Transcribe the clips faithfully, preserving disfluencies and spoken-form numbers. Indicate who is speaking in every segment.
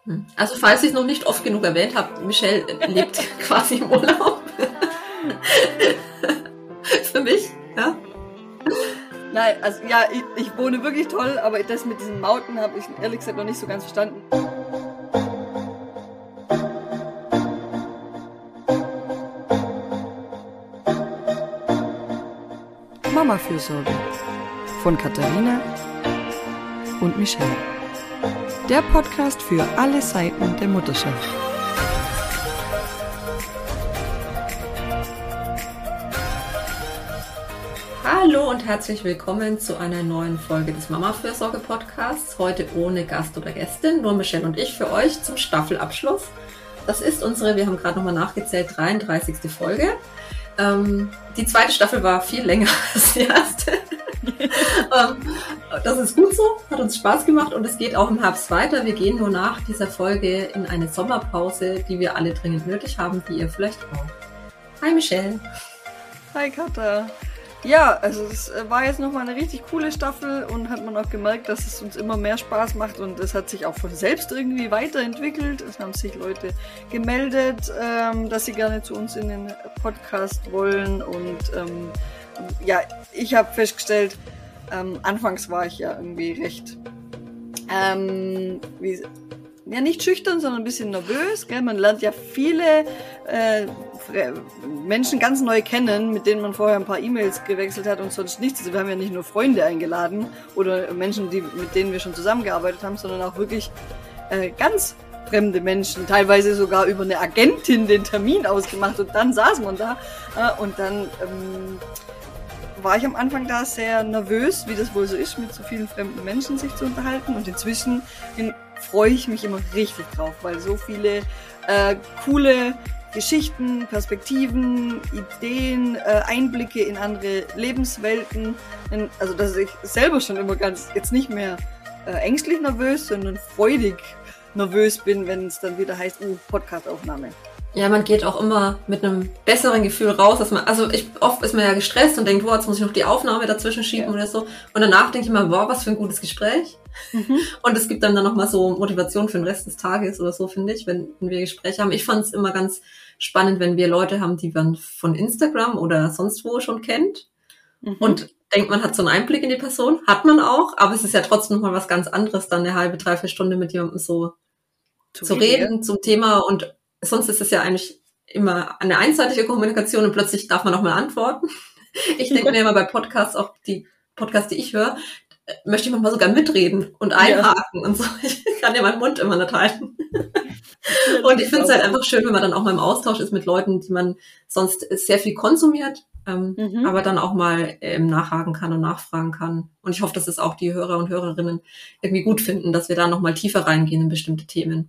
Speaker 1: Hm. Also falls ich es noch nicht oft genug erwähnt habe, Michelle lebt quasi im Urlaub. Für mich, ja.
Speaker 2: Nein, also ja, ich, ich wohne wirklich toll, aber das mit diesen Mauten habe ich ehrlich gesagt noch nicht so ganz verstanden. Mama-Fürsorge von Katharina und Michelle. Der Podcast für alle Seiten der Mutterschaft.
Speaker 1: Hallo und herzlich willkommen zu einer neuen Folge des Mama-Fürsorge-Podcasts. Heute ohne Gast oder Gästin, nur Michelle und ich für euch zum Staffelabschluss. Das ist unsere, wir haben gerade nochmal nachgezählt, dreiunddreißigste Folge. Ähm, die zweite Staffel war viel länger als die erste. ähm, das ist gut so, hat uns Spaß gemacht und es geht auch im Herbst weiter. Wir gehen nur nach dieser Folge in eine Sommerpause, die wir alle dringend nötig haben, wie ihr vielleicht auch. Hi Michelle.
Speaker 2: Hi Katha. Ja, also es war jetzt nochmal eine richtig coole Staffel und hat man auch gemerkt, dass es uns immer mehr Spaß macht und es hat sich auch von selbst irgendwie weiterentwickelt. Es haben sich Leute gemeldet, ähm, dass sie gerne zu uns in den Podcast wollen und ähm, ja, ich habe festgestellt, ähm, anfangs war ich ja irgendwie recht, ähm, wie, ja nicht schüchtern, sondern ein bisschen nervös, gell? Man lernt ja viele äh, Menschen ganz neu kennen, mit denen man vorher ein paar E-Mails gewechselt hat und sonst nichts. Also wir haben ja nicht nur Freunde eingeladen oder Menschen, die, mit denen wir schon zusammengearbeitet haben, sondern auch wirklich äh, ganz fremde Menschen, teilweise sogar über eine Agentin den Termin ausgemacht und dann saß man da äh, und dann ähm, war ich am Anfang da sehr nervös, wie das wohl so ist, mit so vielen fremden Menschen sich zu unterhalten und inzwischen in, freue ich mich immer richtig drauf, weil so viele äh, coole Geschichten, Perspektiven, Ideen, äh, Einblicke in andere Lebenswelten. Also dass ich selber schon immer ganz, jetzt nicht mehr äh, ängstlich nervös, sondern freudig nervös bin, wenn es dann wieder heißt, oh, Podcastaufnahme.
Speaker 1: Ja, man geht auch immer mit einem besseren Gefühl raus, dass man, also ich, oft ist man ja gestresst und denkt, wow, jetzt muss ich noch die Aufnahme dazwischen schieben ja. oder so. Und danach denke ich immer, wow, was für ein gutes Gespräch. Mhm. Und es gibt dann dann nochmal so Motivation für den Rest des Tages oder so, finde ich, wenn, wenn wir Gespräche haben. Ich fand es immer ganz spannend, wenn wir Leute haben, die man von Instagram oder sonst wo schon kennt. Mhm. Und denkt, man hat so einen Einblick in die Person. Hat man auch, aber es ist ja trotzdem nochmal was ganz anderes, dann eine halbe, dreiviertel Stunde mit jemandem so zu, zu reden, ja. zum Thema. Und sonst ist es ja eigentlich immer eine einseitige Kommunikation und plötzlich darf man auch mal antworten. Ich denke mir immer bei Podcasts, auch die Podcasts, die ich höre, möchte ich manchmal sogar mitreden und einhaken ja. und so. Ich kann ja meinen Mund immer nicht halten. Und ich finde es halt einfach schön, wenn man dann auch mal im Austausch ist mit Leuten, die man sonst sehr viel konsumiert, ähm, mhm. aber dann auch mal ähm, nachhaken kann und nachfragen kann. Und ich hoffe, dass es auch die Hörer und Hörerinnen irgendwie gut finden, dass wir da nochmal tiefer reingehen in bestimmte Themen.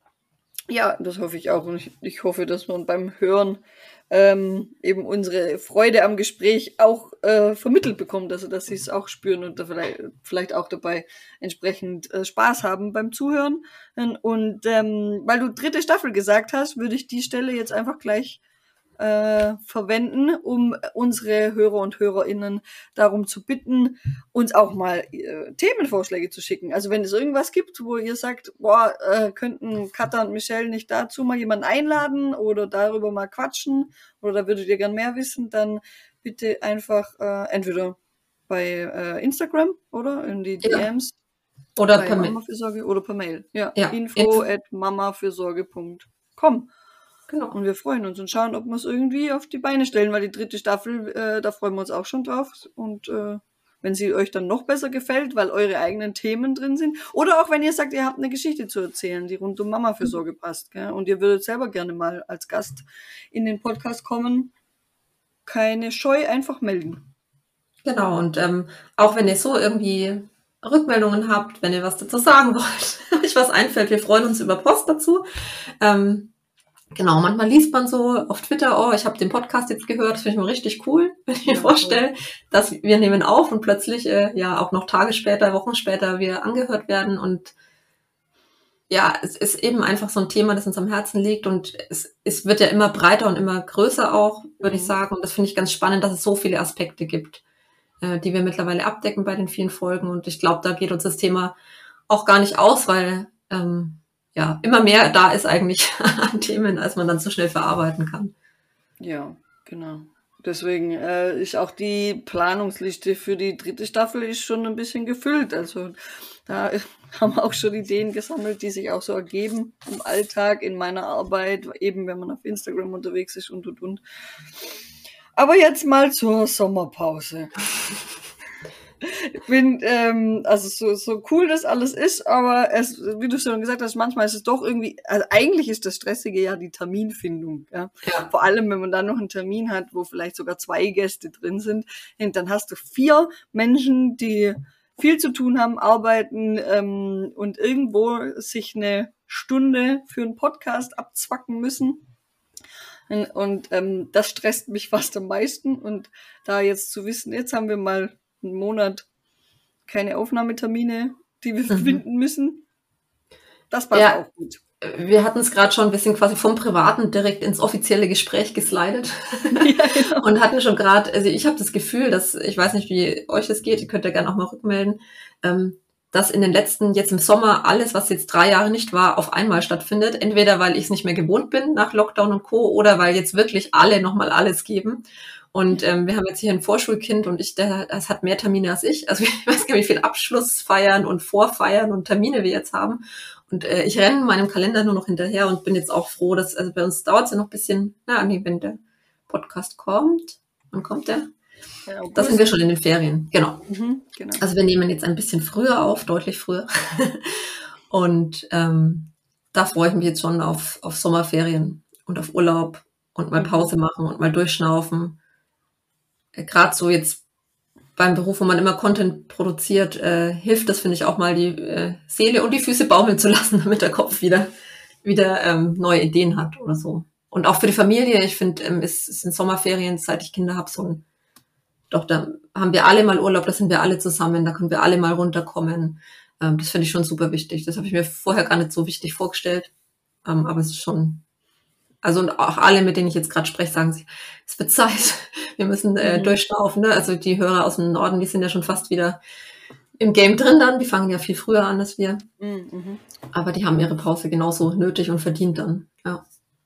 Speaker 2: Ja, das hoffe ich auch. Und ich, ich hoffe, dass man beim Hören ähm, eben unsere Freude am Gespräch auch äh, vermittelt bekommt, also dass sie es auch spüren und da vielleicht, vielleicht auch dabei entsprechend äh, Spaß haben beim Zuhören. Und ähm, weil du dritte Staffel gesagt hast, würde ich die Stelle jetzt einfach gleich äh, verwenden, um unsere Hörer und HörerInnen darum zu bitten, uns auch mal äh, Themenvorschläge zu schicken. Also wenn es irgendwas gibt, wo ihr sagt, boah, äh, könnten Katha und Michelle nicht dazu mal jemanden einladen oder darüber mal quatschen oder da würdet ihr gern mehr wissen, dann bitte einfach äh, entweder bei äh, Instagram oder in die D Ms
Speaker 1: ja. oder per Mail
Speaker 2: oder per Mail. Ja,
Speaker 1: ja.
Speaker 2: info at mamafürsorge punkt com.
Speaker 1: Genau.
Speaker 2: Und wir freuen uns und schauen, ob wir es irgendwie auf die Beine stellen, weil die dritte Staffel, äh, da freuen wir uns auch schon drauf. Und äh, wenn sie euch dann noch besser gefällt, weil eure eigenen Themen drin sind. Oder auch wenn ihr sagt, ihr habt eine Geschichte zu erzählen, die rund um Mama-Fürsorge passt. Gell? Und ihr würdet selber gerne mal als Gast in den Podcast kommen. Keine Scheu, einfach melden.
Speaker 1: Genau, und ähm, auch wenn ihr so irgendwie Rückmeldungen habt, wenn ihr was dazu sagen wollt, euch was einfällt, wir freuen uns über Post dazu. Ähm, Genau, manchmal liest man so auf Twitter, oh, ich habe den Podcast jetzt gehört, das finde ich mal richtig cool, wenn ich mir ja, vorstelle, cool. dass wir nehmen auf und plötzlich äh, ja auch noch Tage später, Wochen später wir angehört werden und ja, es ist eben einfach so ein Thema, das uns am Herzen liegt und es, es wird ja immer breiter und immer größer auch, würde mhm. ich sagen und das finde ich ganz spannend, dass es so viele Aspekte gibt, äh, die wir mittlerweile abdecken bei den vielen Folgen und ich glaube, da geht uns das Thema auch gar nicht aus, weil ähm, ja, immer mehr da ist eigentlich an Themen, als man dann so schnell verarbeiten kann.
Speaker 2: Ja, genau. Deswegen äh, ist auch die Planungsliste für die dritte Staffel ist schon ein bisschen gefüllt. Also da haben wir auch schon Ideen gesammelt, die sich auch so ergeben im Alltag, in meiner Arbeit, eben wenn man auf Instagram unterwegs ist und und und. Aber jetzt mal zur Sommerpause. Ich bin, ähm, also so, so cool das alles ist, aber es, wie du schon gesagt hast, manchmal ist es doch irgendwie, also eigentlich ist das Stressige ja die Terminfindung. Ja? Ja. Vor allem, wenn man dann noch einen Termin hat, wo vielleicht sogar zwei Gäste drin sind, dann hast du vier Menschen, die viel zu tun haben, arbeiten ähm, und irgendwo sich eine Stunde für einen Podcast abzwacken müssen. Und, und ähm, das stresst mich fast am meisten. Und da jetzt zu wissen, jetzt haben wir mal einen Monat keine Aufnahmetermine, die wir mhm. finden müssen. Das passt ja auch gut.
Speaker 1: Wir hatten es gerade schon ein bisschen quasi vom Privaten direkt ins offizielle Gespräch geslidet. Ja, genau. Und hatten schon gerade, also ich habe das Gefühl, dass, ich weiß nicht, wie euch das geht, ihr könnt ja gerne auch mal rückmelden, ähm, dass in den letzten, jetzt im Sommer, alles, was jetzt drei Jahre nicht war, auf einmal stattfindet. Entweder, weil ich es nicht mehr gewohnt bin nach Lockdown und Co. oder weil jetzt wirklich alle nochmal alles geben. Und ähm, wir haben jetzt hier ein Vorschulkind und ich, der, das hat mehr Termine als ich. Also ich weiß gar nicht, wie viel Abschlussfeiern und Vorfeiern und Termine wir jetzt haben. Und äh, ich renne meinem Kalender nur noch hinterher und bin jetzt auch froh, dass, also bei uns dauert es ja noch ein bisschen, na, nee, wenn der Podcast kommt, wann kommt der? Ja, da sind wir schon in den Ferien, genau. Mhm, genau. Also wir nehmen jetzt ein bisschen früher auf, deutlich früher. Und ähm, da freue ich mich jetzt schon auf, auf Sommerferien und auf Urlaub und mal Pause machen und mal durchschnaufen. Gerade so jetzt beim Beruf, wo man immer Content produziert, äh, hilft das, finde ich, auch mal die äh, Seele und die Füße baumeln zu lassen, damit der Kopf wieder wieder ähm, neue Ideen hat oder so. Und auch für die Familie, ich finde, ähm, es sind Sommerferien, seit ich Kinder habe, so ein, doch, da haben wir alle mal Urlaub, da sind wir alle zusammen, da können wir alle mal runterkommen. Ähm, das finde ich schon super wichtig. Das habe ich mir vorher gar nicht so wichtig vorgestellt, ähm, aber es ist schon... Also und auch alle, mit denen ich jetzt gerade spreche, sagen sie, es wird Zeit, wir müssen äh, mhm. durchschnaufen. Ne? Also die Hörer aus dem Norden, die sind ja schon fast wieder im Game drin dann. Die fangen ja viel früher an als wir. Mhm. Aber die haben ihre Pause genauso nötig und verdient dann. Ja.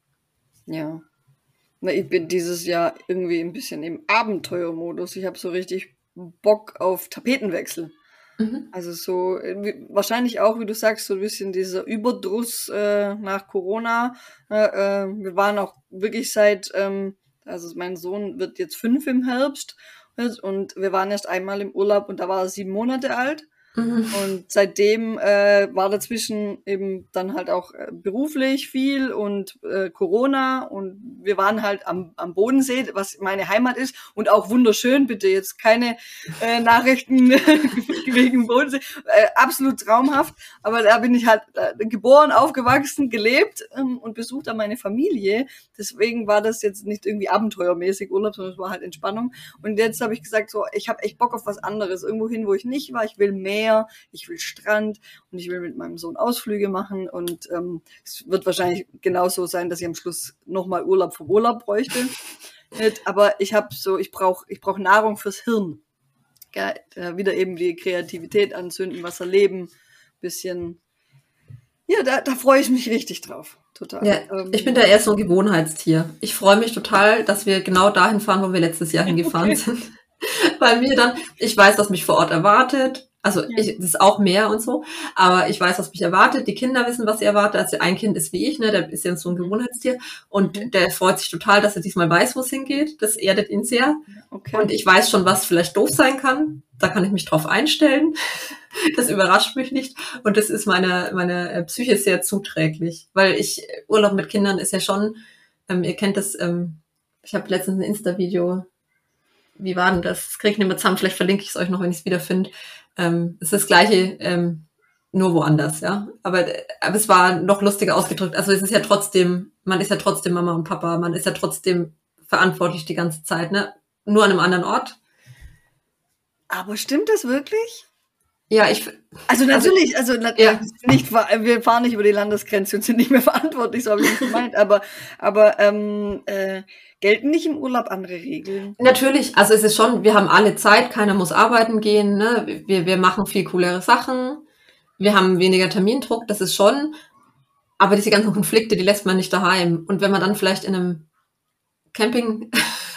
Speaker 2: Ja. Na, ich bin dieses Jahr irgendwie ein bisschen im Abenteuermodus. Ich habe so richtig Bock auf Tapetenwechsel. Mhm. Also so, wie, wahrscheinlich auch, wie du sagst, so ein bisschen dieser Überdruss äh, nach Corona. Äh, äh, wir waren auch wirklich seit, ähm, also mein Sohn wird jetzt fünf im Herbst und wir waren erst einmal im Urlaub und da war er sieben Monate alt. Mhm. Und seitdem äh, war dazwischen eben dann halt auch äh, beruflich viel und äh, Corona und wir waren halt am, am Bodensee, was meine Heimat ist und auch wunderschön, bitte jetzt keine äh, Nachrichten wegen Bodensee, äh, absolut traumhaft, aber da bin ich halt äh, geboren, aufgewachsen, gelebt ähm, und besucht da meine Familie, deswegen war das jetzt nicht irgendwie abenteuermäßig Urlaub, sondern es war halt Entspannung und jetzt habe ich gesagt, so ich habe echt Bock auf was anderes, irgendwo hin, wo ich nicht war, ich will mehr, ich will Strand und ich will mit meinem Sohn Ausflüge machen und ähm, es wird wahrscheinlich genauso sein, dass ich am Schluss nochmal Urlaub vom Urlaub bräuchte. Aber ich habe so, ich brauche ich brauch Nahrung fürs Hirn. Ja, wieder eben die Kreativität anzünden, was erleben, bisschen. Ja, da, da freue ich mich richtig drauf. Total.
Speaker 1: Ja, ähm, ich bin da eher so ein Gewohnheitstier. Ich freue mich total, dass wir genau dahin fahren, wo wir letztes Jahr hingefahren okay. sind. Weil mir dann, ich weiß, was mich vor Ort erwartet. Also ja. ich, das ist auch mehr und so, aber ich weiß, was mich erwartet. Die Kinder wissen, was sie erwartet. Also ein Kind ist wie ich, ne, der ist ja so ein Gewohnheitstier und mhm. der freut sich total, dass er diesmal weiß, wo es hingeht. Das erdet ihn sehr. Okay. Und ich weiß schon, was vielleicht doof sein kann. Da kann ich mich drauf einstellen. Das überrascht mich nicht und das ist meine meine Psyche sehr zuträglich, weil ich Urlaub mit Kindern ist ja schon. Ähm, ihr kennt das. Ähm, ich habe letztens ein Insta-Video. Wie war denn das? Das kriege ich nicht mehr zusammen. Vielleicht verlinke ich es euch noch, wenn ich es wiederfinde. Ähm, es ist das Gleiche, ähm, nur woanders, ja. Aber, aber es war noch lustiger ausgedrückt. Also es ist ja trotzdem, man ist ja trotzdem Mama und Papa, man ist ja trotzdem verantwortlich die ganze Zeit, ne? Nur an einem anderen Ort.
Speaker 2: Aber stimmt das wirklich?
Speaker 1: Ja, ich...
Speaker 2: Also natürlich, also, also ja. nicht, wir fahren nicht über die Landesgrenze und sind nicht mehr verantwortlich, so habe ich nicht gemeint, aber, aber ähm, äh, gelten nicht im Urlaub andere Regeln?
Speaker 1: Natürlich, also es ist schon, wir haben alle Zeit, keiner muss arbeiten gehen, ne? wir, wir machen viel coolere Sachen, wir haben weniger Termindruck, das ist schon, aber diese ganzen Konflikte, die lässt man nicht daheim. Und wenn man dann vielleicht in einem Camping,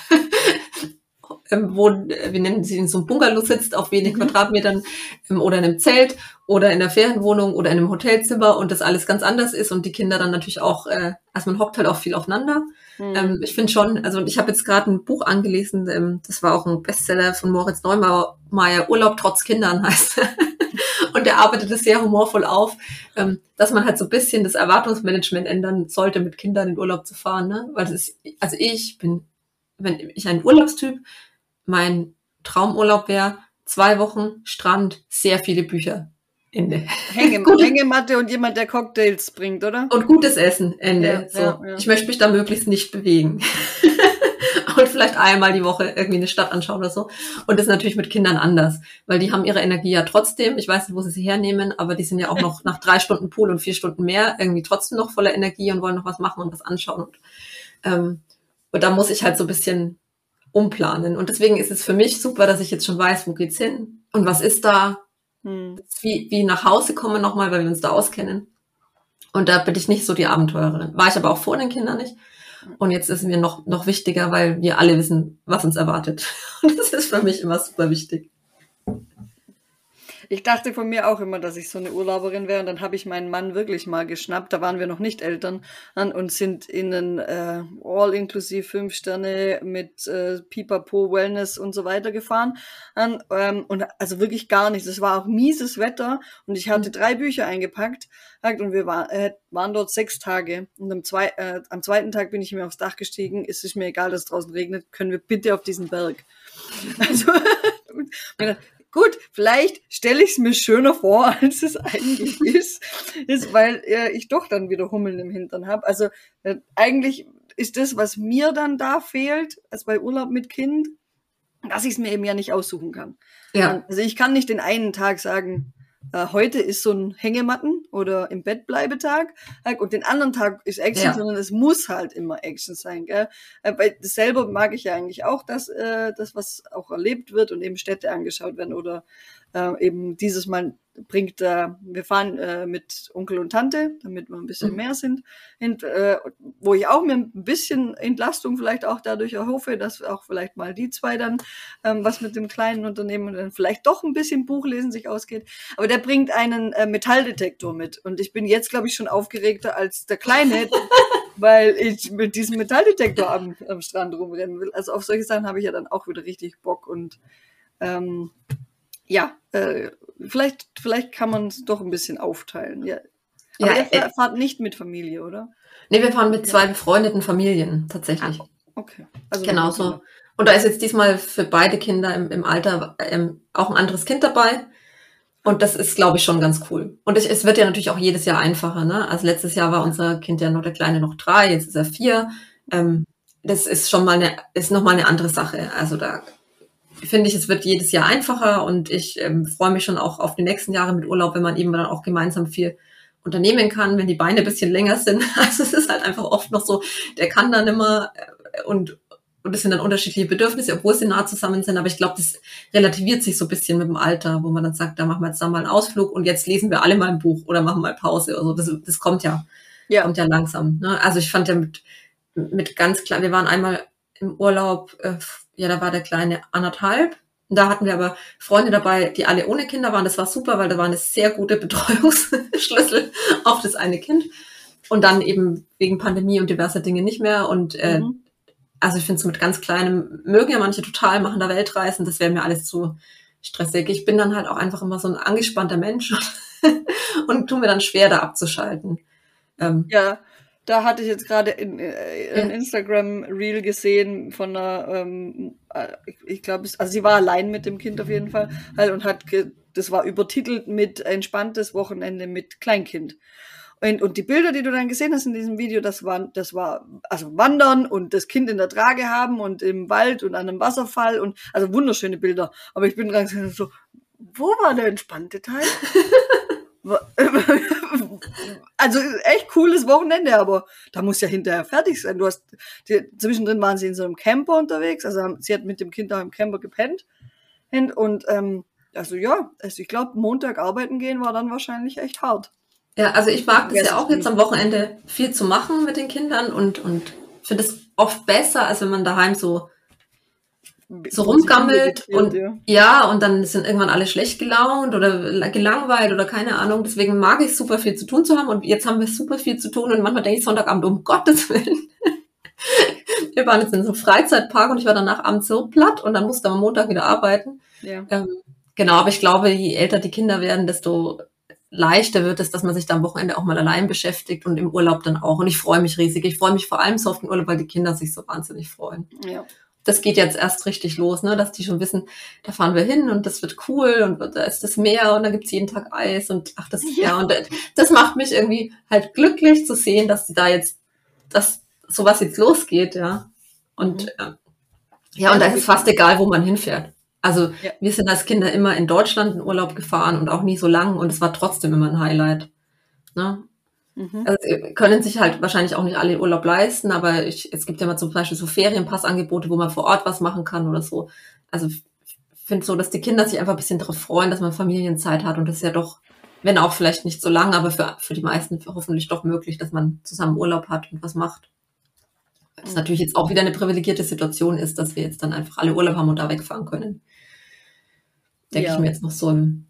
Speaker 1: ähm, wo, äh, wir nennen sie in so einem Bungalow sitzt, auf wenigen
Speaker 2: Mhm.
Speaker 1: Quadratmetern, ähm, oder in einem Zelt oder in einer Ferienwohnung oder in einem Hotelzimmer und das alles ganz anders ist und die Kinder dann natürlich auch, äh, also man hockt halt auch viel aufeinander.
Speaker 2: Mhm.
Speaker 1: Ähm, ich finde schon, also ich habe jetzt gerade ein Buch angelesen, ähm, das war auch ein Bestseller von Moritz Neumeier, Urlaub trotz Kindern heißt. Und er arbeitet es sehr humorvoll auf, ähm, dass man halt so ein bisschen das Erwartungsmanagement ändern sollte, mit Kindern in Urlaub zu fahren. Ne? Weil das ist, also ich bin, wenn ich ein Urlaubstyp, mein Traumurlaub wäre zwei Wochen Strand, sehr viele Bücher. Ende.
Speaker 2: Hänge,
Speaker 1: Gute-
Speaker 2: Hängematte und jemand, der Cocktails bringt, oder?
Speaker 1: Und gutes Essen, Ende.
Speaker 2: Ja,
Speaker 1: so.
Speaker 2: ja, ja.
Speaker 1: Ich möchte mich da möglichst nicht bewegen. Und vielleicht einmal die Woche irgendwie eine Stadt anschauen oder so. Und das ist natürlich mit Kindern anders, weil die haben ihre Energie ja trotzdem. Ich weiß nicht, wo sie sie hernehmen, aber die sind ja auch noch nach drei Stunden Pool und vier Stunden mehr irgendwie trotzdem noch voller Energie und wollen noch was machen und was anschauen. Und, ähm, und da muss ich halt so ein bisschen umplanen. Und deswegen ist es für mich super, dass ich jetzt schon weiß, wo geht's hin und was ist da,
Speaker 2: Hm.
Speaker 1: wie, wie nach Hause kommen nochmal, weil wir uns da auskennen. Und da bin ich nicht so die Abenteurerin. War ich aber auch vor den Kindern nicht. Und jetzt ist mir noch, noch wichtiger, weil wir alle wissen, was uns erwartet. Und das ist für mich immer super wichtig.
Speaker 2: Ich dachte von mir auch immer, dass ich so eine Urlauberin wäre. Und dann habe ich meinen Mann wirklich mal geschnappt. Da waren wir noch nicht Eltern an und sind in einen äh, All-Inclusive fünf Sterne mit äh, Pipapo, Wellness und so weiter gefahren. An, ähm, und also wirklich gar nichts. Es war auch mieses Wetter und ich hatte drei Bücher eingepackt. Und wir war, äh, waren dort sechs Tage. Und am, zwei, äh, am zweiten Tag bin ich mir aufs Dach gestiegen. Es ist mir egal, dass es draußen regnet. Können wir bitte auf diesen Berg? Also, gut, vielleicht stelle ich es mir schöner vor, als es eigentlich ist, ist, weil äh, ich doch dann wieder Hummeln im Hintern habe. Also äh, eigentlich ist das, was mir dann da fehlt, als bei Urlaub mit Kind, dass ich es mir eben ja nicht aussuchen kann.
Speaker 1: Ja.
Speaker 2: Also ich kann nicht den einen Tag sagen, äh, heute ist so ein Hängematten- oder im Bett bleibetag und den anderen Tag ist Action,
Speaker 1: Ja.
Speaker 2: sondern es muss halt immer Action sein. Gell? Äh, Weil das selber mag ich ja eigentlich auch, dass äh, das, was auch erlebt wird und eben Städte angeschaut werden oder äh, eben dieses Mal bringt, äh, wir fahren äh, mit Onkel und Tante, damit wir ein bisschen
Speaker 1: Mhm.
Speaker 2: mehr sind, und, äh, wo ich auch mir ein bisschen Entlastung vielleicht auch dadurch erhoffe, dass auch vielleicht mal die zwei dann ähm, was mit dem kleinen Unternehmen und dann vielleicht doch ein bisschen Buchlesen sich ausgeht. Aber der bringt einen äh, Metalldetektor mit und ich bin jetzt, glaube ich, schon aufgeregter als der Kleine, weil ich mit diesem Metalldetektor am, am Strand rumrennen will. Also auf solche Sachen habe ich ja dann auch wieder richtig Bock und ähm, ja, äh, vielleicht, vielleicht kann man es doch ein bisschen aufteilen. Ja. Aber
Speaker 1: Ja,
Speaker 2: ihr
Speaker 1: äh,
Speaker 2: fa- fahrt nicht mit Familie, oder?
Speaker 1: nee, wir fahren mit zwei befreundeten Familien, tatsächlich.
Speaker 2: Okay. Also
Speaker 1: Genau
Speaker 2: nur
Speaker 1: so.
Speaker 2: Kinder.
Speaker 1: Und da ist jetzt diesmal für beide Kinder im, im Alter ähm, auch ein anderes Kind dabei. Und das ist, glaube ich, schon ganz cool. Und es, es wird ja natürlich auch jedes Jahr einfacher. Ne? Also letztes Jahr war unser Kind ja noch der Kleine noch drei, jetzt ist er vier. Ähm, das ist schon mal eine, ist noch mal eine andere Sache. Also da finde ich, es wird jedes Jahr einfacher und ich ähm, freue mich schon auch auf die nächsten Jahre mit Urlaub, wenn man eben dann auch gemeinsam viel unternehmen kann, wenn die Beine ein bisschen länger sind. Also es ist halt einfach oft noch so, der kann dann immer äh, und und es sind dann unterschiedliche Bedürfnisse, obwohl sie nah zusammen sind. Aber ich glaube, das relativiert sich so ein bisschen mit dem Alter, wo man dann sagt, da machen wir jetzt da mal einen Ausflug und jetzt lesen wir alle mal ein Buch oder machen mal Pause oder so. Das, das kommt ja,
Speaker 2: Ja.
Speaker 1: kommt ja langsam. Ne? Also ich fand ja mit, mit ganz klein, wir waren einmal im Urlaub, äh, ja, da war der Kleine anderthalb. Und da hatten wir aber Freunde dabei, die alle ohne Kinder waren. Das war super, weil da war eine sehr gute Betreuungsschlüssel auf das eine Kind. Und dann eben wegen Pandemie und diverser Dinge nicht mehr. Und äh,
Speaker 2: Mhm.
Speaker 1: also ich finde es mit ganz kleinem, mögen ja manche total, machen da Weltreisen, das wäre mir alles zu stressig. Ich bin dann halt auch einfach immer so ein angespannter Mensch und tue mir dann schwer, da abzuschalten. Ähm,
Speaker 2: Ja, da hatte ich jetzt gerade in, äh, ein
Speaker 1: Ja.
Speaker 2: Instagram-Reel gesehen von einer, ähm, äh, ich, ich glaube, also sie war allein mit dem Kind auf jeden Fall halt und hat, ge, das war übertitelt mit entspanntes Wochenende mit Kleinkind. Und, und die Bilder, die du dann gesehen hast in diesem Video, das war, das war, also Wandern und das Kind in der Trage haben und im Wald und an einem Wasserfall und, also wunderschöne Bilder. Aber ich bin dran so, wo war der entspannte Teil? Also echt cooles Wochenende, aber da muss ja hinterher fertig sein. Du hast, die, zwischendrin waren sie in so einem Camper unterwegs, also haben, sie hat mit dem Kind auch im Camper gepennt. Und, ähm, also ja, also ich glaube, Montag arbeiten gehen war dann wahrscheinlich echt hart.
Speaker 1: Ja, also ich mag das
Speaker 2: Vergesst
Speaker 1: ja auch
Speaker 2: es
Speaker 1: jetzt
Speaker 2: nicht.
Speaker 1: am Wochenende viel zu machen mit den Kindern und, und finde es oft besser, als wenn man daheim so, so
Speaker 2: Vor sich hin
Speaker 1: rumgammelt
Speaker 2: vegetiert,
Speaker 1: und
Speaker 2: ja.
Speaker 1: ja, und dann sind irgendwann alle schlecht gelaunt oder gelangweilt oder keine Ahnung. Deswegen mag ich super viel zu tun zu haben und jetzt haben wir super viel zu tun und manchmal denke ich Sonntagabend, um Gottes Willen. Wir waren jetzt in so einem Freizeitpark und ich war danach abends so platt und dann musste am Montag wieder arbeiten.
Speaker 2: Ja.
Speaker 1: Ähm, genau, aber ich glaube, je älter die Kinder werden, desto leichter wird es, dass man sich da am Wochenende auch mal allein beschäftigt und im Urlaub dann auch. Und ich freue mich riesig. Ich freue mich vor allem so auf den Urlaub, weil die Kinder sich so wahnsinnig freuen.
Speaker 2: Ja.
Speaker 1: Das geht jetzt erst richtig los, ne, dass die schon wissen, da fahren wir hin und das wird cool und da ist das Meer und da gibt's jeden Tag Eis und ach, das, ja, ja und das macht mich irgendwie halt glücklich zu sehen, dass die da jetzt, dass sowas jetzt losgeht, ja. Und, mhm. ja, und da ist es fast egal, wo man hinfährt. Also ja. Wir sind als Kinder immer in Deutschland in Urlaub gefahren und auch nie so lang und es war trotzdem immer ein Highlight. Ne? Mhm. Also können sich halt wahrscheinlich auch nicht alle Urlaub leisten, aber ich, es gibt ja mal zum Beispiel so Ferienpassangebote, wo man vor Ort was machen kann oder so. Also ich finde so, dass die Kinder sich einfach ein bisschen darauf freuen, dass man Familienzeit hat und das ist ja doch, wenn auch vielleicht nicht so lang, aber für, für die meisten hoffentlich doch möglich, dass man zusammen Urlaub hat und was macht. Das mhm. natürlich jetzt auch wieder eine privilegierte Situation ist, dass wir jetzt dann einfach alle Urlaub haben und da wegfahren können. Denke ja. ich mir jetzt noch so im...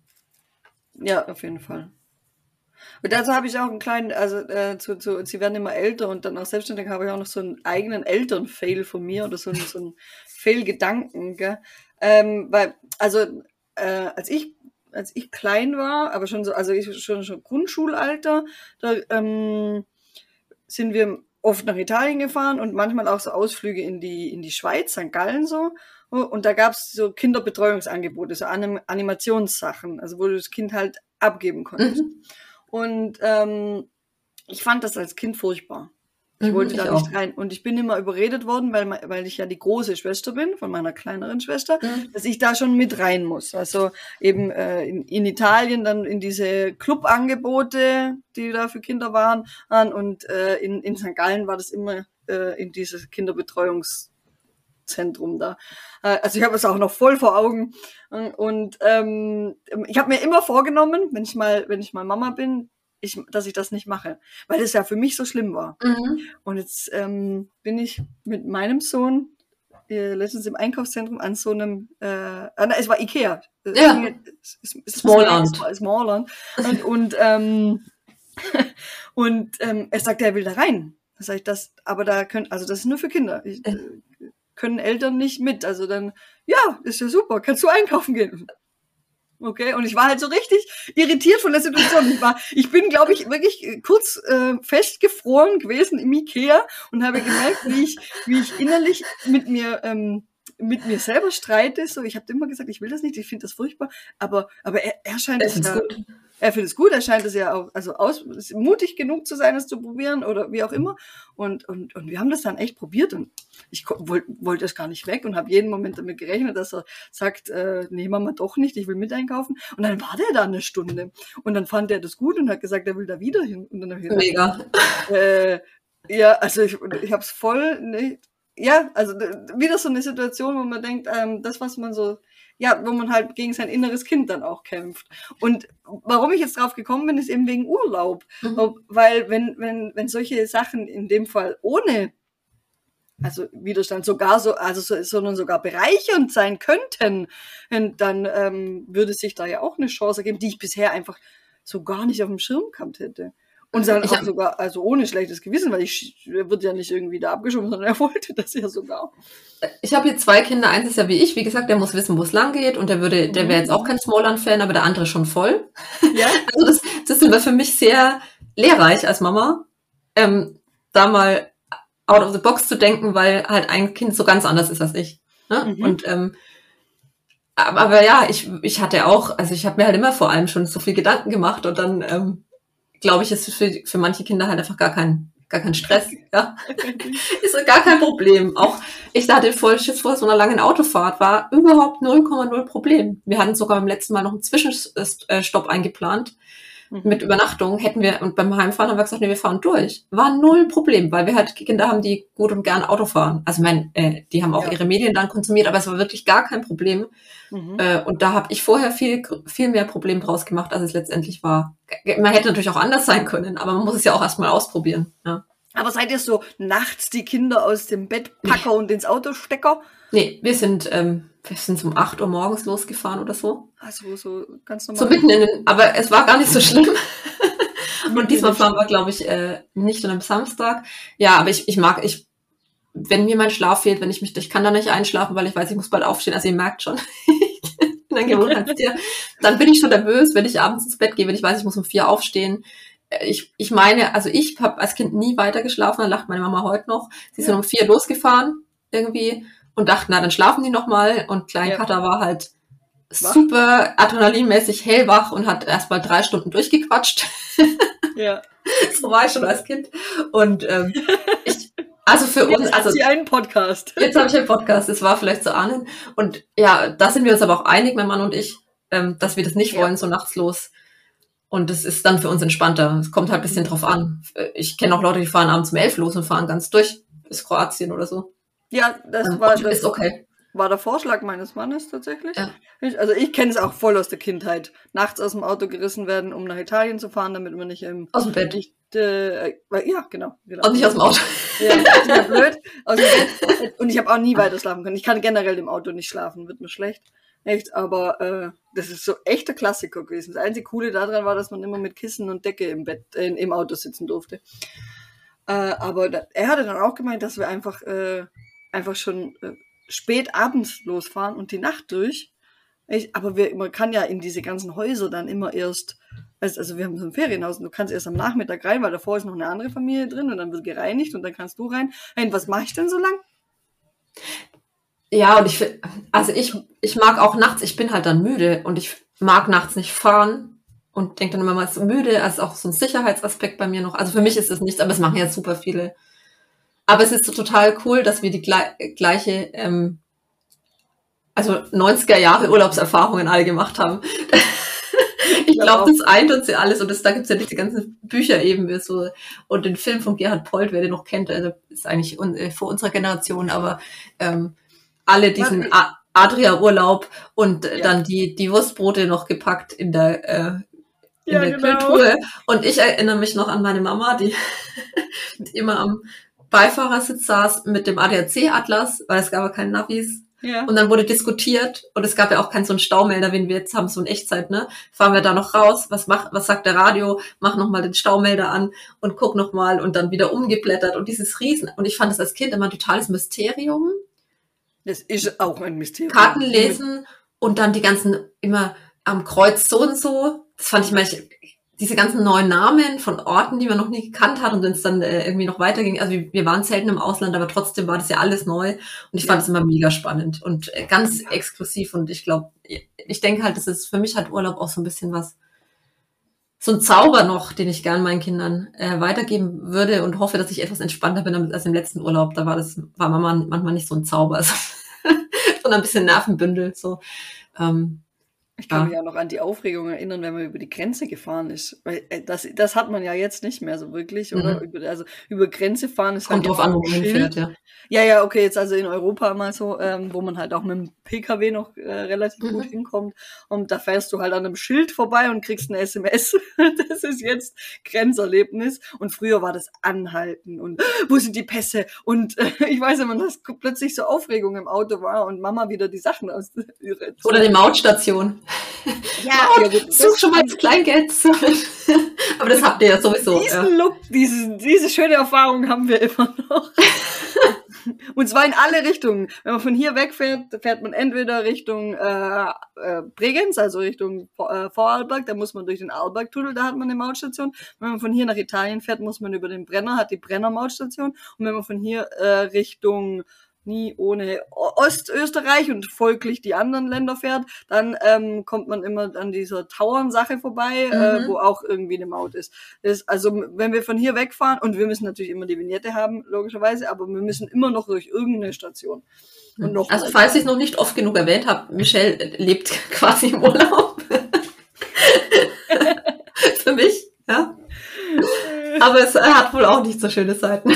Speaker 2: Ja, auf jeden Fall. Und dazu habe ich auch einen kleinen, also äh, zu, zu, sie werden immer älter und dann auch selbstständig, habe ich auch noch so einen eigenen Eltern-Fail von mir oder so einen, so einen Fail-Gedanken, gell? Ähm, weil, also äh, als ich als ich klein war, aber schon so, also ich schon schon Grundschulalter, da ähm, sind wir oft nach Italien gefahren und manchmal auch so Ausflüge in die in die Schweiz, Sankt Gallen so. Und da gab's so Kinderbetreuungsangebote, so Anim- Animationssachen, also wo du das Kind halt abgeben konntest. Mhm. Und ähm, ich fand das als Kind furchtbar. Ich mhm, wollte ich da nicht auch. rein. Und ich bin immer überredet worden, weil, weil ich ja die große Schwester bin, von meiner kleineren Schwester, mhm. dass ich da schon mit rein muss. Also eben äh, in, in Italien dann in diese Clubangebote, die da für Kinder waren. Und äh, in, in Sankt Gallen war das immer äh, in dieses Kinderbetreuungs Zentrum da. Also ich habe es auch noch voll vor Augen und ähm, ich habe mir immer vorgenommen, wenn ich mal, wenn ich mal Mama bin, ich, dass ich das nicht mache, weil das ja für mich so schlimm war. Mhm. Und jetzt ähm, bin ich mit meinem Sohn äh, letztens im Einkaufszentrum an so einem, äh, ah, es war Ikea,
Speaker 1: ja.
Speaker 2: Smallland, Smallland und und ähm, und ähm, er sagt, er will da rein. Da sag ich das, aber da können, also das ist nur für Kinder. Ich, äh. können Eltern nicht mit. Also dann, ja, ist ja super, kannst du einkaufen gehen. Okay, und ich war halt so richtig irritiert von der Situation. Ich war, ich bin, glaube ich, wirklich kurz äh, festgefroren gewesen im Ikea und habe gemerkt, wie ich, wie ich innerlich mit mir, ähm, mit mir selber streite. So, ich habe immer gesagt, ich will das nicht, ich finde das furchtbar. Aber, aber er, er scheint es ja, gut. Er findet es gut, er scheint es ja auch, also aus, mutig genug zu sein, es zu probieren oder wie auch immer. Und, und, und wir haben das dann echt probiert und ich wollte wollt das gar nicht weg und habe jeden Moment damit gerechnet, dass er sagt, äh, nee, Mama, doch nicht, ich will mit einkaufen. Und dann war der da eine Stunde und dann fand er das gut und hat gesagt, er will da wieder hin. Und dann habe ich gesagt,
Speaker 1: mega.
Speaker 2: Äh, ja, also ich, ich habe es voll, ne, ja, also wieder so eine Situation, wo man denkt, ähm, das, was man so, ja, wo man halt gegen sein inneres Kind dann auch kämpft. Und warum ich jetzt drauf gekommen bin, ist eben wegen Urlaub. Mhm. Ob, weil wenn, wenn, wenn solche Sachen in dem Fall ohne, also Widerstand sogar so, also so, sondern sogar bereichernd sein könnten, dann ähm, würde sich da ja auch eine Chance ergeben, die ich bisher einfach so gar nicht auf dem Schirm gehabt hätte. Und dann auch sogar, also ohne schlechtes Gewissen, weil ich er wird ja nicht irgendwie da abgeschoben, sondern er wollte das ja sogar.
Speaker 1: Ich habe hier zwei Kinder, eins ist ja wie ich, wie gesagt, der muss wissen, wo es lang geht und der würde, der wäre jetzt auch kein Smallland-Fan, aber der andere schon voll. Ja. Also das, das ist für mich sehr lehrreich als Mama, ähm, da mal out of the box zu denken, weil halt ein Kind so ganz anders ist als ich. Ne? Mhm. Und ähm, aber, aber ja, ich ich hatte auch, also ich habe mir halt immer vor allem schon so viel Gedanken gemacht und dann ähm, glaube ich, ist für, für manche Kinder halt einfach gar kein, gar kein Stress, ja. Ist gar kein Problem. Auch ich hatte voll Schiss vor so einer langen Autofahrt, war überhaupt null Komma null Problem. Wir hatten sogar beim letzten Mal noch einen Zwischenstopp eingeplant, mhm. mit Übernachtung hätten wir, und beim Heimfahren haben wir gesagt, nee, wir fahren durch. War null Problem, weil wir halt Kinder haben, die gut und gern Auto fahren. Also mein, äh, die haben auch ja. ihre Medien dann konsumiert, aber es war wirklich gar kein Problem. Mhm. Äh, und da habe ich vorher viel, viel mehr Problem draus gemacht, als es letztendlich war. Man hätte natürlich auch anders sein können, aber man muss es ja auch erstmal ausprobieren. Ja.
Speaker 2: Aber seid ihr so nachts die Kinder aus dem Bett packer nee. und ins Auto stecker?
Speaker 1: Nee, wir sind, ähm, wir sind um acht Uhr morgens losgefahren oder so.
Speaker 2: Also so ganz normal.
Speaker 1: So mitten in den, aber es war gar nicht so schlimm. Und diesmal fahren wir, glaube ich, äh, nicht an einem Samstag. Ja, aber ich, ich mag, ich, wenn mir mein Schlaf fehlt, wenn ich mich, ich kann da nicht einschlafen, weil ich weiß, ich muss bald aufstehen. Also ihr merkt schon, ich bin ein Gewohnheitstier. Dann bin ich schon nervös, wenn ich abends ins Bett gehe, wenn ich weiß, ich muss um vier aufstehen. Ich, ich meine, also ich habe als Kind nie weiter geschlafen, da lacht meine Mama heute noch. Sie sind ja. um vier losgefahren irgendwie und dachten, na, dann schlafen die noch mal. Und Kleinkater ja. war halt wach. Super adrenalinmäßig hellwach und hat erst mal drei Stunden durchgequatscht. Ja. So war ich schon als Kind. Und ähm, ich, also für
Speaker 2: jetzt
Speaker 1: uns, also
Speaker 2: Sie einen Podcast.
Speaker 1: Jetzt habe ich einen Podcast. Das war vielleicht zu ahnen. Und ja, da sind wir uns aber auch einig, mein Mann und ich, ähm, dass wir das nicht ja. wollen, so nachts los. Und das ist dann für uns entspannter. Es kommt halt ein bisschen drauf an. Ich kenne auch Leute, die fahren abends um elf los und fahren ganz durch bis Kroatien oder so.
Speaker 2: Ja, das war, das
Speaker 1: ist okay.
Speaker 2: war der Vorschlag meines Mannes tatsächlich.
Speaker 1: Ja.
Speaker 2: Ich, also ich kenne es auch voll aus der Kindheit. Nachts aus dem Auto gerissen werden, um nach Italien zu fahren, damit man nicht im...
Speaker 1: Aus dem Bett.
Speaker 2: Nicht, äh, ja, genau. genau.
Speaker 1: Und nicht aus dem Auto.
Speaker 2: Ja, das ist ja blöd. Aus dem Bett. Und ich habe auch nie weiter schlafen können. Ich kann generell im Auto nicht schlafen, wird mir schlecht. Echt, aber äh, das ist so echter Klassiker gewesen. Das einzige Coole daran war, dass man immer mit Kissen und Decke im Bett, äh, im Auto sitzen durfte. Äh, aber da, er hatte dann auch gemeint, dass wir einfach äh, einfach schon äh, spät abends losfahren und die Nacht durch. Echt, aber wir, man kann ja in diese ganzen Häuser dann immer erst, also, also wir haben so ein Ferienhaus und du kannst erst am Nachmittag rein, weil davor ist noch eine andere Familie drin und dann wird gereinigt und dann kannst du rein. Hey, was mache ich denn so lang?
Speaker 1: Ja, und ich finde, also ich, ich mag auch nachts, ich bin halt dann müde und ich mag nachts nicht fahren und denke dann immer, man ist so müde, also auch so ein Sicherheitsaspekt bei mir noch. Also für mich ist es nichts, aber es machen ja super viele. Aber es ist so total cool, dass wir die gle- gleiche, ähm, also neunziger Jahre Urlaubserfahrungen alle gemacht haben. Ich glaube, das eint uns ja alles und das, da gibt's ja diese ganzen Bücher eben so und den Film von Gerhard Polt, wer den noch kennt, also ist eigentlich un- äh, vor unserer Generation, aber ähm, alle diesen A- Adria-Urlaub und ja. dann die, die Wurstbrote noch gepackt in der, äh, in
Speaker 2: ja,
Speaker 1: der
Speaker 2: genau.
Speaker 1: Kühltruhe. Und ich erinnere mich noch an meine Mama, die, die immer am Beifahrersitz saß mit dem A D A C-Atlas, weil es gab ja keine Navis. Ja. Und dann wurde diskutiert und es gab ja auch keinen so einen Staumelder, wie wir jetzt haben, so in Echtzeit, ne? Fahren wir da noch raus, was macht, was sagt der Radio? Mach nochmal den Staumelder an und guck nochmal und dann wieder umgeblättert und dieses Riesen. Und ich fand das als Kind immer ein totales Mysterium.
Speaker 2: Das ist auch ein Mysterium.
Speaker 1: Karten lesen und dann die ganzen immer am Kreuz so und so. Das fand ich mal, diese ganzen neuen Namen von Orten, die man noch nie gekannt hat und wenn es dann äh, irgendwie noch weiterging. Also wir, wir waren selten im Ausland, aber trotzdem war das ja alles neu und ich fand es ja. immer mega spannend und äh, ganz ja. exklusiv und ich glaube, ich denke halt, das ist für mich halt Urlaub auch so ein bisschen was, so ein Zauber noch, den ich gern meinen Kindern äh, weitergeben würde und hoffe, dass ich etwas entspannter bin als im letzten Urlaub. Da war das, war Mama manchmal nicht so ein Zauber, also, sondern ein bisschen Nervenbündel, so. Ähm,
Speaker 2: Ich kann
Speaker 1: ja.
Speaker 2: mich ja noch an die Aufregung erinnern, wenn man über die Grenze gefahren ist. Weil äh, das, das hat man ja jetzt nicht mehr so wirklich, oder?
Speaker 1: Mhm.
Speaker 2: Über, also über Grenze fahren ist
Speaker 1: Kommt
Speaker 2: halt
Speaker 1: drauf an, wo man hinfährt, ja.
Speaker 2: Ja, ja, okay, jetzt also in Europa mal so, ähm, wo man halt auch mit dem P K W noch äh, relativ
Speaker 1: Mhm.
Speaker 2: gut hinkommt. Und da fährst du halt an einem Schild vorbei und kriegst eine S M S. Das ist jetzt Grenzerlebnis. Und früher war das Anhalten und wo sind die Pässe? Und äh, ich weiß immer, dass plötzlich so Aufregung im Auto war und Mama wieder die Sachen aus ihre
Speaker 1: Oder die Mautstation.
Speaker 2: Ja,
Speaker 1: Maut,
Speaker 2: ja gut,
Speaker 1: such schon mal das Kleingeld. Aber das habt ihr ja sowieso.
Speaker 2: Diesen
Speaker 1: Ja.
Speaker 2: Look, diese, diese schöne Erfahrung haben wir immer noch. Und zwar in alle Richtungen. Wenn man von hier wegfährt, fährt man entweder Richtung äh, äh, Bregenz, also Richtung äh, Vorarlberg, da muss man durch den Arlbergtunnel, da hat man eine Mautstation. Wenn man von hier nach Italien fährt, muss man über den Brenner, hat die Brenner-Mautstation. Und wenn man von hier äh, Richtung nie ohne Ostösterreich und folglich die anderen Länder fährt, dann ähm, kommt man immer an dieser Tauern-Sache vorbei,
Speaker 1: Mhm.
Speaker 2: äh, wo auch irgendwie eine Maut ist. Das ist. Also wenn wir von hier wegfahren, und wir müssen natürlich immer die Vignette haben, logischerweise, aber wir müssen immer noch durch irgendeine Station. Und noch
Speaker 1: Also falls ich es noch nicht oft genug erwähnt habe, Michelle lebt quasi im Urlaub. Für mich Ja. Aber es hat wohl auch nicht so schöne Seiten.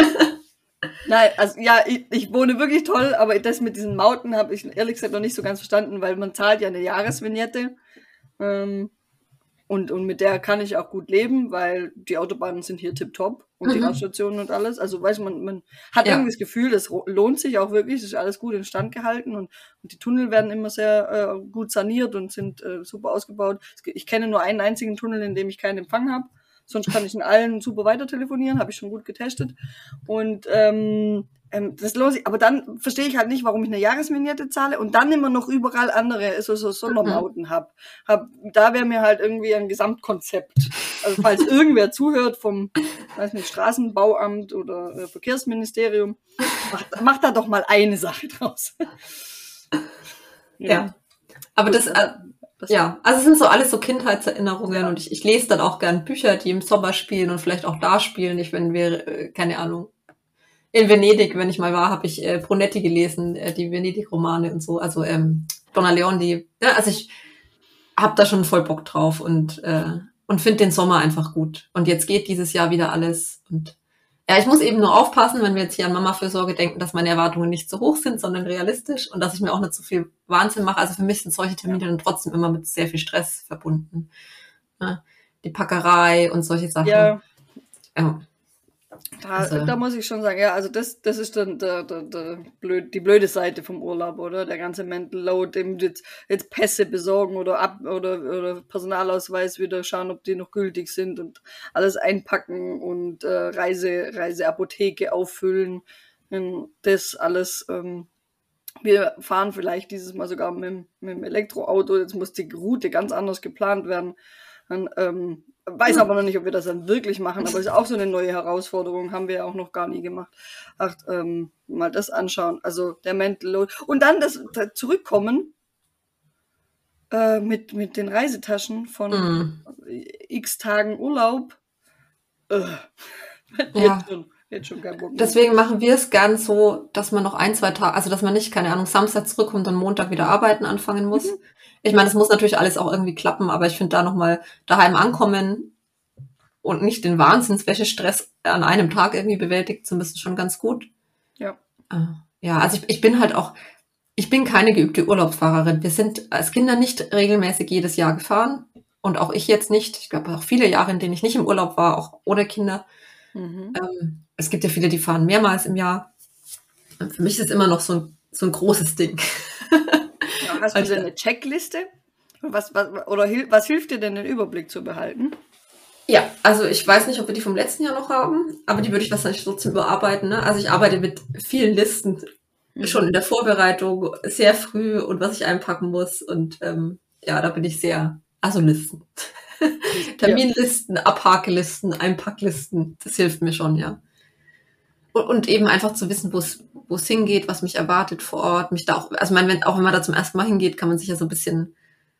Speaker 2: Nein, also ja, ich, ich wohne wirklich toll, aber das mit diesen Mauten habe ich ehrlich gesagt noch nicht so ganz verstanden, weil man zahlt ja eine Jahresvignette ähm, und, und mit der kann ich auch gut leben, weil die Autobahnen sind hier tipptopp und mhm. die Radstationen und alles. Also weiß man, man hat ja. irgendwie das Gefühl, das lohnt sich auch wirklich, das ist alles gut instand gehalten und, und die Tunnel werden immer sehr äh, gut saniert und sind äh, super ausgebaut. Ich kenne nur einen einzigen Tunnel, in dem ich keinen Empfang habe. Sonst kann ich in allen super weiter telefonieren, habe ich schon gut getestet. Und ähm, ähm, das lohnt sich. Aber dann verstehe ich halt nicht, warum ich eine Jahresvignette zahle und dann immer noch überall andere so, so Sondermauten habe. Hab, da wäre mir halt irgendwie ein Gesamtkonzept. Also falls irgendwer zuhört vom weiß nicht, Straßenbauamt oder äh, Verkehrsministerium, macht, macht da doch mal eine Sache draus.
Speaker 1: ja. ja. Aber das... Äh, Ja, also es sind so alles so Kindheitserinnerungen ja. und ich, ich lese dann auch gern Bücher, die im Sommer spielen und vielleicht auch da spielen. Ich, wenn wir, äh, keine Ahnung, in Venedig, wenn ich mal war, habe ich äh, Brunetti gelesen, äh, die Venedig-Romane und so, also ähm, Donna Leon, die, ja, also ich habe da schon voll Bock drauf und äh, und finde den Sommer einfach gut. Und jetzt geht dieses Jahr wieder alles und ja, ich muss eben nur aufpassen, wenn wir jetzt hier an Mama-Fürsorge denken, dass meine Erwartungen nicht zu hoch sind, sondern realistisch und dass ich mir auch nicht zu viel Wahnsinn mache. Also für mich sind solche Termine dann trotzdem immer mit sehr viel Stress verbunden. Ja, die Packerei und solche Sachen.
Speaker 2: Ja.
Speaker 1: ja.
Speaker 2: Da, also. da muss ich schon sagen, ja, also das, das ist dann der, der, der blöd, die blöde Seite vom Urlaub, oder? Der ganze Mental Load, eben jetzt, jetzt Pässe besorgen oder ab oder, oder Personalausweis wieder schauen, ob die noch gültig sind und alles einpacken und äh, Reise, Reiseapotheke auffüllen. Und das alles. Ähm, wir fahren vielleicht dieses Mal sogar mit, mit dem Elektroauto. Jetzt muss die Route ganz anders geplant werden. Dann, ähm, weiß aber noch nicht, ob wir das dann wirklich machen, aber es ist auch so eine neue Herausforderung, haben wir ja auch noch gar nie gemacht. Ach, ähm, mal das anschauen, also der Mental Load. Und dann das, das Zurückkommen äh, mit, mit den Reisetaschen von mm. x Tagen Urlaub. Äh,
Speaker 1: ja.
Speaker 2: jetzt schon, jetzt schon kein Bock mehr.
Speaker 1: Deswegen machen wir es gern so, dass man noch ein, zwei Tage, also dass man nicht, keine Ahnung, Samstag zurückkommt und Montag wieder arbeiten anfangen muss. Mhm. Ich meine, es muss natürlich alles auch irgendwie klappen, aber ich finde da nochmal daheim ankommen und nicht den Wahnsinnswäschestress an einem Tag irgendwie bewältigt zu müssen, schon ganz gut.
Speaker 2: Ja.
Speaker 1: Ja, also ich, ich bin halt auch, ich bin keine geübte Urlaubsfahrerin. Wir sind als Kinder nicht regelmäßig jedes Jahr gefahren und auch ich jetzt nicht. Ich glaube auch viele Jahre, in denen ich nicht im Urlaub war, auch ohne Kinder. Mhm. Ähm, es gibt ja viele, die fahren mehrmals im Jahr. Und für mich ist es immer noch so ein, so ein großes Ding.
Speaker 2: Ja, hast du denn eine Checkliste? Was, was, oder was hilft dir denn, den Überblick zu behalten?
Speaker 1: Ja, also ich weiß nicht, ob wir die vom letzten Jahr noch haben, aber die würde ich wahrscheinlich trotzdem überarbeiten. Ne? Also ich arbeite mit vielen Listen mhm. schon in der Vorbereitung sehr früh und was ich einpacken muss. Und ähm, ja, da bin ich sehr, also Listen. Terminlisten, ja. Abhakelisten, Einpacklisten, das hilft mir schon, ja. Und, und eben einfach zu wissen, wo es wo es hingeht, was mich erwartet vor Ort, mich da auch, also ich meine, wenn, auch wenn man da zum ersten Mal hingeht, kann man sich ja so ein bisschen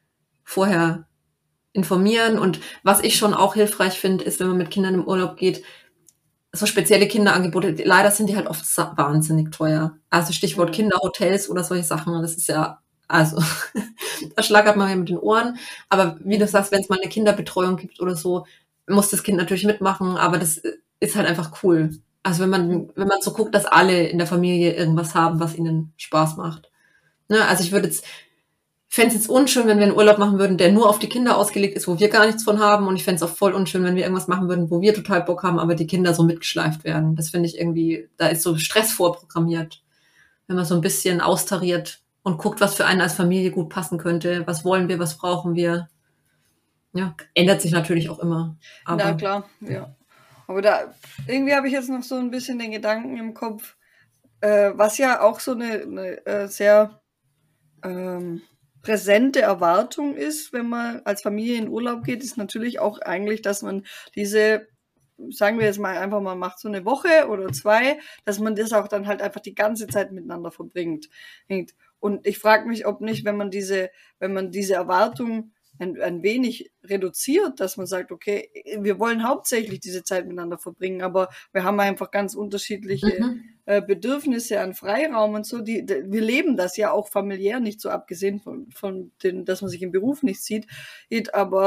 Speaker 1: vorher informieren. Und was ich schon auch hilfreich finde, ist, wenn man mit Kindern im Urlaub geht, so spezielle Kinderangebote, leider sind die halt oft wahnsinnig teuer. Also Stichwort mhm. Kinderhotels oder solche Sachen, das ist ja, also, da schlagert man ja mit den Ohren. Aber wie du sagst, wenn es mal eine Kinderbetreuung gibt oder so, muss das Kind natürlich mitmachen, aber das ist halt einfach cool. Also wenn man, wenn man so guckt, dass alle in der Familie irgendwas haben, was ihnen Spaß macht. Ne? Also ich würde jetzt, fände es jetzt unschön, wenn wir einen Urlaub machen würden, der nur auf die Kinder ausgelegt ist, wo wir gar nichts von haben. Und ich fände es auch voll unschön, wenn wir irgendwas machen würden, wo wir total Bock haben, aber die Kinder so mitgeschleift werden. Das finde ich irgendwie, da ist so Stress vorprogrammiert. Wenn man so ein bisschen austariert und guckt, was für einen als Familie gut passen könnte. Was wollen wir, was brauchen wir? Ja, ändert sich natürlich auch immer. Aber
Speaker 2: na klar, ja. Aber da, irgendwie habe ich jetzt noch so ein bisschen den Gedanken im Kopf, äh, was ja auch so eine, eine äh, sehr ähm, präsente Erwartung ist, wenn man als Familie in Urlaub geht, ist natürlich auch eigentlich, dass man diese, sagen wir jetzt mal einfach mal, macht so eine Woche oder zwei, dass man das auch dann halt einfach die ganze Zeit miteinander verbringt. Und ich frage mich, ob nicht, wenn man diese, wenn man diese Erwartung Ein, ein wenig reduziert, dass man sagt, okay, wir wollen hauptsächlich diese Zeit miteinander verbringen, aber wir haben einfach ganz unterschiedliche mhm. äh, Bedürfnisse an Freiraum und so. Die, die, wir leben das ja auch familiär, nicht so abgesehen von, von den, dass man sich im Beruf nicht sieht, aber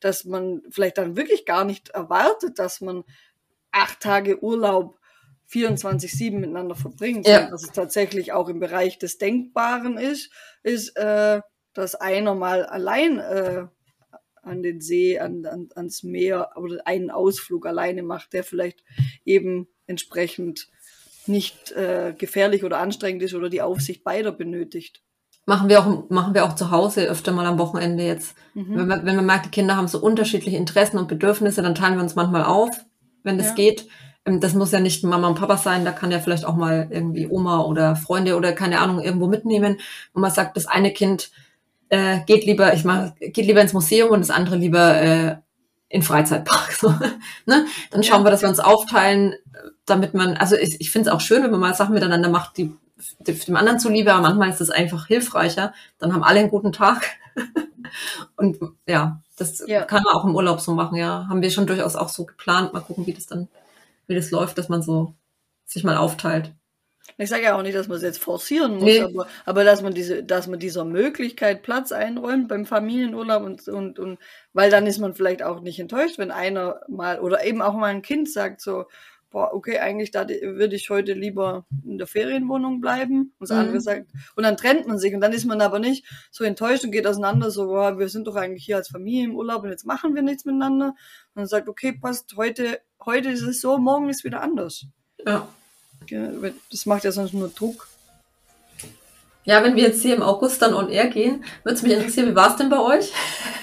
Speaker 2: dass man vielleicht dann wirklich gar nicht erwartet, dass man acht Tage Urlaub vierundzwanzig sieben miteinander verbringt,
Speaker 1: Ja.
Speaker 2: sondern dass es tatsächlich auch im Bereich des Denkbaren ist, ist, äh, dass einer mal allein äh, an den See, an, an, ans Meer oder einen Ausflug alleine macht, der vielleicht eben entsprechend nicht äh, gefährlich oder anstrengend ist oder die Aufsicht beider benötigt.
Speaker 1: Machen wir auch, machen wir auch zu Hause öfter mal am Wochenende jetzt.
Speaker 2: Mhm.
Speaker 1: Wenn man, wenn man merkt, die Kinder haben so unterschiedliche Interessen und Bedürfnisse, dann teilen wir uns manchmal auf, wenn das
Speaker 2: Ja.
Speaker 1: geht. Ähm, Das muss ja nicht Mama und Papa sein, da kann ja vielleicht auch mal irgendwie Oma oder Freunde oder keine Ahnung irgendwo mitnehmen, wo man sagt, das eine Kind äh, geht lieber, ich mach, geht lieber ins Museum und das andere lieber äh, in den Freizeitpark. So, ne? Dann schauen
Speaker 2: Ja.
Speaker 1: wir, dass wir uns aufteilen, damit man, also ich, ich finde es auch schön, wenn man mal Sachen miteinander macht, die dem anderen zuliebe, aber manchmal ist es einfach hilfreicher. Dann haben alle einen guten Tag. Und ja, das
Speaker 2: Ja.
Speaker 1: kann man auch im Urlaub so machen, ja. Haben wir schon durchaus auch so geplant. Mal gucken, wie das dann, wie das läuft, dass man so sich mal aufteilt.
Speaker 2: Ich sage ja auch nicht, dass man es jetzt forcieren muss,
Speaker 1: Nee.
Speaker 2: aber, aber dass man diese, dass man dieser Möglichkeit Platz einräumt beim Familienurlaub und, und, und, weil dann ist man vielleicht auch nicht enttäuscht, wenn einer mal, oder eben auch mal ein Kind sagt so, boah, okay, eigentlich da würde ich heute lieber in der Ferienwohnung bleiben. Und das
Speaker 1: Mhm.
Speaker 2: andere sagt, und dann trennt man sich und dann ist man aber nicht so enttäuscht und geht auseinander, so, boah, wir sind doch eigentlich hier als Familie im Urlaub und jetzt machen wir nichts miteinander. Und dann sagt, okay, passt, heute, heute ist es so, morgen ist es wieder anders.
Speaker 1: Ja.
Speaker 2: Das macht ja sonst nur Druck.
Speaker 1: Ja, wenn wir jetzt hier im August dann on air gehen, würde es mich interessieren, wie war es denn bei euch?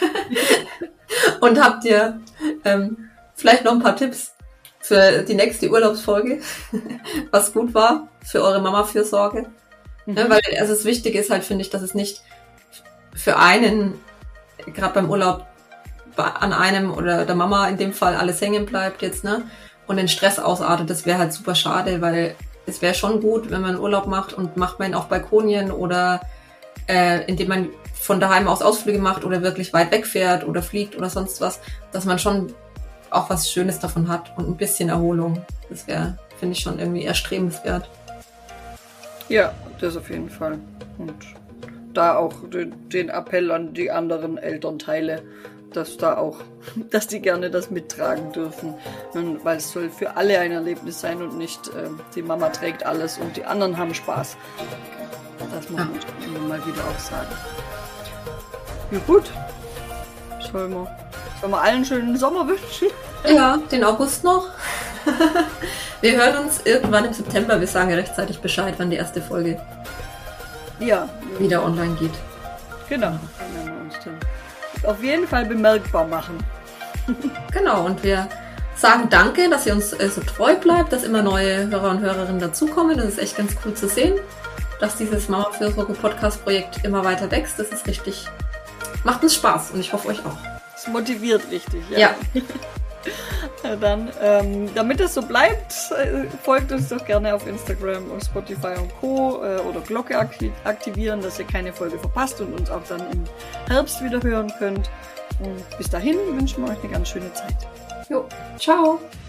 Speaker 1: Und habt ihr ähm, vielleicht noch ein paar Tipps für die nächste Urlaubsfolge, was gut war für eure Mama-Fürsorge?
Speaker 2: Mhm.
Speaker 1: Ja, weil also das Wichtige ist halt, finde ich, dass es nicht für einen, gerade beim Urlaub, an einem oder der Mama in dem Fall alles hängen bleibt jetzt, ne? Und den Stress ausartet. Das wäre halt super schade, weil es wäre schon gut, wenn man Urlaub macht und macht man ihn auf Balkonien oder äh, indem man von daheim aus Ausflüge macht oder wirklich weit wegfährt oder fliegt oder sonst was, dass man schon auch was Schönes davon hat und ein bisschen Erholung. Das wäre, finde ich, schon irgendwie erstrebenswert.
Speaker 2: Ja, das auf jeden Fall. Und da auch den, den Appell an die anderen Elternteile, dass da auch, dass die gerne das mittragen dürfen. Und weil es soll für alle ein Erlebnis sein und nicht äh, die Mama trägt alles und die anderen haben Spaß. Das muss
Speaker 1: Ja.
Speaker 2: man immer mal wieder auch sagen. Ja gut. Sollen wir, sollen wir allen einen schönen Sommer wünschen?
Speaker 1: Ja, den August noch. Wir hören uns irgendwann im September. Wir sagen ja rechtzeitig Bescheid, wann die erste Folge
Speaker 2: Ja,
Speaker 1: wieder online geht.
Speaker 2: genau. Dann werden wir uns dann auf jeden Fall bemerkbar machen.
Speaker 1: Genau, und wir sagen danke, dass ihr uns äh, so treu bleibt, dass immer neue Hörer und Hörerinnen dazukommen. Das ist echt ganz cool zu sehen, dass dieses Mama-Fürsorge-Podcast-Projekt immer weiter wächst. Das ist richtig, macht uns Spaß und ich hoffe euch auch.
Speaker 2: Das motiviert richtig, ja.
Speaker 1: Ja,
Speaker 2: Ja, dann, ähm, damit es so bleibt, äh, folgt uns doch gerne auf Instagram und Spotify und Co. Äh, oder Glocke akti- aktivieren, dass ihr keine Folge verpasst und uns auch dann im Herbst wieder hören könnt. Und bis dahin wünschen wir euch eine ganz schöne Zeit.
Speaker 1: jo, ciao.